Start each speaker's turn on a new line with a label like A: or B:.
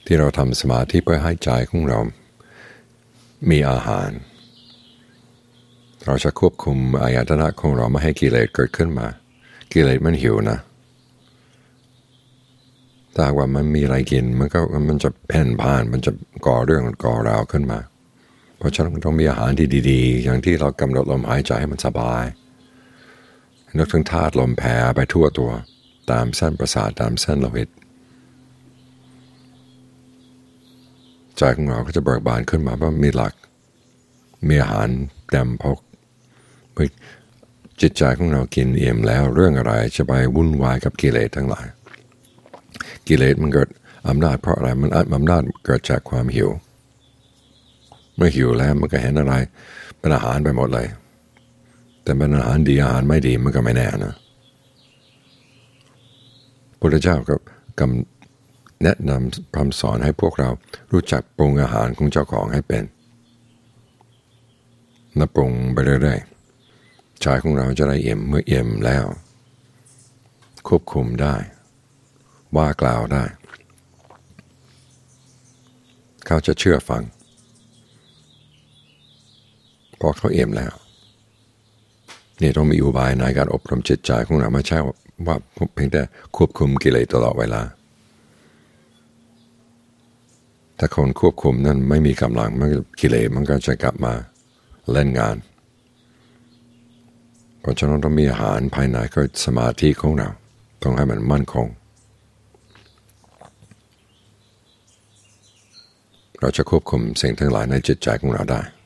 A: ที่เราทำสมาธิเพื่อให้ใจของเรามีอาหารเราจะควบคุมอายตนะของเราไม่ให้กิเลสเกิดขึ้นมากิเลสมันหิวนะถ้าว่ามันมีอะไรกินมันจะเพ่นพ่านมันจะก่อเรื่องก่อราวขึ้นมาเพราะฉะนั้นต้องมีอาหารที่ดีๆอย่างที่เรากำหนดลมหายใจให้มันสบายนึกถึงธาตุลมแผ่ไปทั่วตัวตามเส้นประสาทตามเส้นโลหิตใจของเราก็จะเบิกบานขึ้นมาเพราะมีหลักมีอาหารเต็มพกจิตใจของเรากินอิ่มแล้วเรื่องอะไรจะไปวุ่นวายกับกิเลสทั้งหลายกิเลสมันเกิดอำนาจเพราะอะไรมันอำนาจเกิดจากความหิวเมื่อหิวแล้วมันก็เห็นอะไรเป็นอาหารไปหมดเลยแต่เป็นอาหารดีอาหารไม่ดีมันก็ไม่แน่นะพระพุทธเจ้าก็แนะนำคำสอนให้พวกเรารู้จักปรุงอาหารของเจ้าของให้เป็นและปรุงไปเรื่อยๆใจของเราจะได้เอี่ยมเมื่อเอี่ยมแล้วควบคุมได้ว่ากล่าวได้เขาจะเชื่อฟังพอเขาเอี่ยมแล้วนี่ต้องมีอุบายในการอบรมจิตใจของเราไม่ใช่ว่าเพียงแต่ควบคุมกิเลสตลอดเวลาถ้าคนควบคุมนั้นไม่มีกำลังกิเลสมันก็จะกลับมาเล่นงานเพราะฉะนั้นต้องมีอาหารภายในก็สมาธิของเราต้องให้มันมั่นคงเราจะควบคุมสิ่งทั้งหลายในจิตใจของเราได้